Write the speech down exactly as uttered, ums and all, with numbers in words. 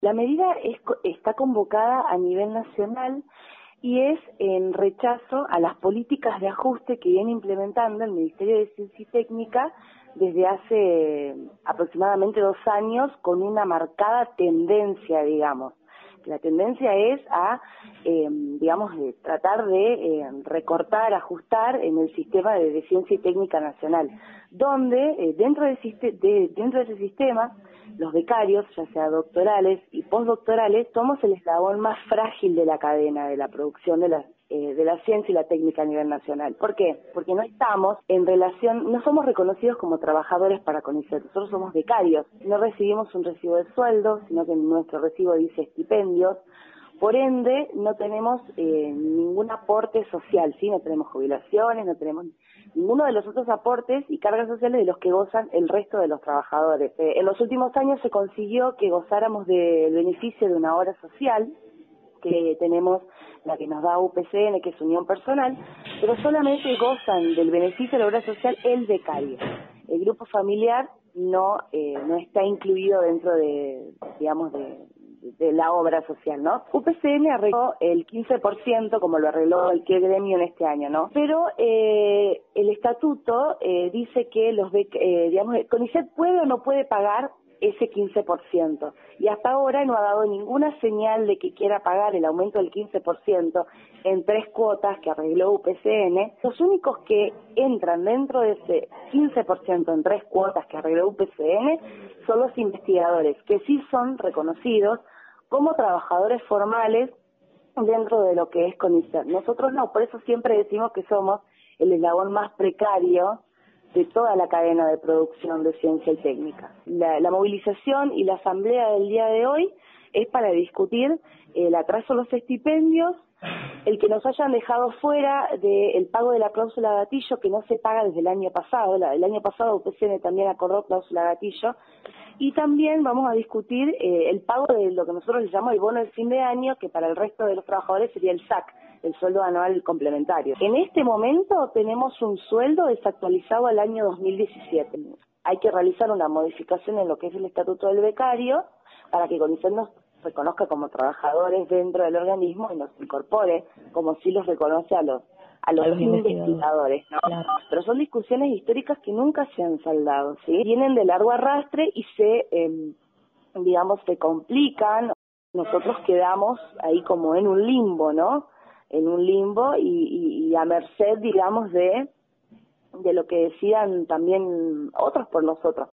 La medida es, está convocada a nivel nacional y es en rechazo a las políticas de ajuste que viene implementando el Ministerio de Ciencia y Técnica desde hace aproximadamente dos años con una marcada tendencia, digamos. La tendencia es a, eh, digamos, de tratar de eh, recortar, ajustar en el sistema de, de ciencia y técnica nacional, donde eh, dentro, de, de, dentro de ese sistema los becarios, ya sea doctorales y postdoctorales, somos el eslabón más frágil de la cadena de la producción de la, eh, de la ciencia y la técnica a nivel nacional. ¿Por qué? Porque no estamos en relación, no somos reconocidos como trabajadores para CONICET, nosotros somos becarios, no recibimos un recibo de sueldo, sino que nuestro recibo dice estipendios. Por ende, no tenemos eh, ningún aporte social, ¿sí? No tenemos jubilaciones, no tenemos ninguno de los otros aportes y cargas sociales de los que gozan el resto de los trabajadores. Eh, en los últimos años se consiguió que gozáramos del beneficio de una hora social, que tenemos la que nos da U P C N, que es Unión Personal, pero solamente gozan del beneficio de la obra social el becario. El grupo familiar no eh, no está incluido dentro de, digamos, de... de la obra social, ¿no? U P C N arregló el quince por ciento, como lo arregló el que gremio en este año, ¿no? Pero eh, el estatuto eh, dice que los eh, digamos, CONICET puede o no puede pagar ese quince por ciento. Y hasta ahora no ha dado ninguna señal de que quiera pagar el aumento del quince por ciento en tres cuotas que arregló U P C N. Los únicos que entran dentro de ese quince por ciento en tres cuotas que arregló U P C N son los investigadores, que sí son reconocidos como trabajadores formales dentro de lo que es CONICET. Nosotros no, por eso siempre decimos que somos el eslabón más precario de toda la cadena de producción de ciencia y técnica. La, la movilización y la asamblea del día de hoy es para discutir el atraso a los estipendios, el que nos hayan dejado fuera del pago de la cláusula gatillo, que no se paga desde el año pasado. La, el año pasado U P C N también acordó cláusula gatillo. Y también vamos a discutir eh, el pago de lo que nosotros le llamamos el bono del fin de año, que para el resto de los trabajadores sería el S A C, el sueldo anual complementario. En este momento tenemos un sueldo desactualizado al año dos mil diecisiete. Hay que realizar una modificación en lo que es el estatuto del becario para que CONICET nos reconozca como trabajadores dentro del organismo y nos incorpore, como sí los reconoce a los a los, a los investigadores, ¿no? Claro. Pero son discusiones históricas que nunca se han saldado, ¿sí? Vienen de largo arrastre y se, eh, digamos, se complican. Nosotros quedamos ahí como en un limbo, ¿no? En un limbo y, y, y a merced, digamos, de, de lo que decían también otros por nosotros.